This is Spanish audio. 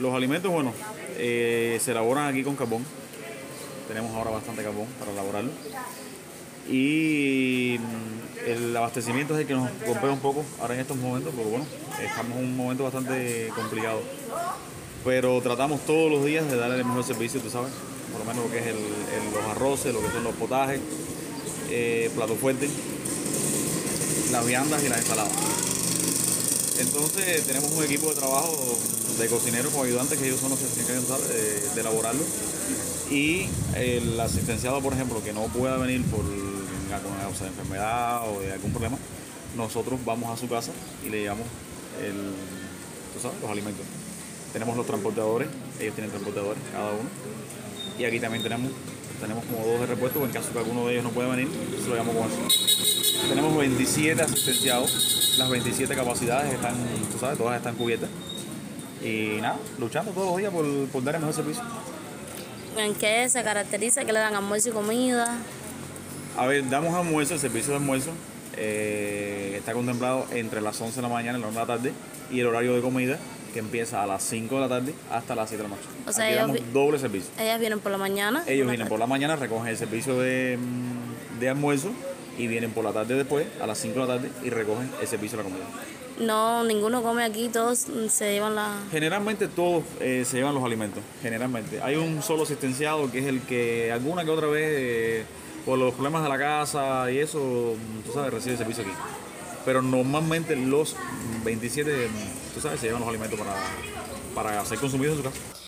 Los alimentos, bueno, se elaboran aquí con carbón. Tenemos ahora bastante carbón para elaborarlo. Y el abastecimiento es el que nos golpea un poco ahora en estos momentos, porque bueno, estamos en un momento bastante complicado. Pero tratamos todos los días de darle el mejor servicio, tú sabes, por lo menos lo que es los arroces, lo que son los potajes, plato fuerte, las viandas y las ensaladas. Entonces tenemos un equipo de trabajo de cocineros con ayudantes que ellos son los que se encargan de elaborarlo. Y el asistenciado, por ejemplo, que no pueda venir por alguna causa de enfermedad o de algún problema, nosotros vamos a su casa y le llevamos tú sabes, los alimentos. Tenemos los transportadores, ellos tienen transportadores cada uno. Y aquí también tenemos como dos de repuesto, en caso que alguno de ellos no pueda venir, se lo llevamos con eso. Tenemos 27 asistenciados, las 27 capacidades están, tú sabes, todas están cubiertas. Y nada, luchando todos los días por dar el mejor servicio. ¿En qué se caracteriza? ¿Que le dan almuerzo y comida? A ver, damos almuerzo, el servicio de almuerzo está contemplado entre las 11 de la mañana y las 1 de la tarde, y el horario de comida que empieza a las 5 de la tarde hasta las 7 de la noche. O sea, aquí damos doble servicio. Ellas vienen por la mañana. Ellos vienen por la mañana, recogen el servicio de almuerzo, y vienen por la tarde después, a las 5 de la tarde, y recogen el servicio de la comida. No, ninguno come aquí, todos se llevan la... Generalmente todos se llevan los alimentos, generalmente. Hay un solo asistenciado que es el que alguna que otra vez, por los problemas de la casa y eso, tú sabes, recibe servicio aquí. Pero normalmente los 27, tú sabes, se llevan los alimentos para ser consumidos en su casa.